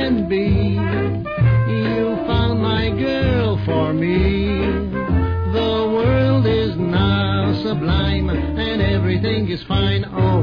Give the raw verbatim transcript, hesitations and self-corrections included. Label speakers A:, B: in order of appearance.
A: can be. You found my girl for me. The world is now sublime and everything is fine. Oh,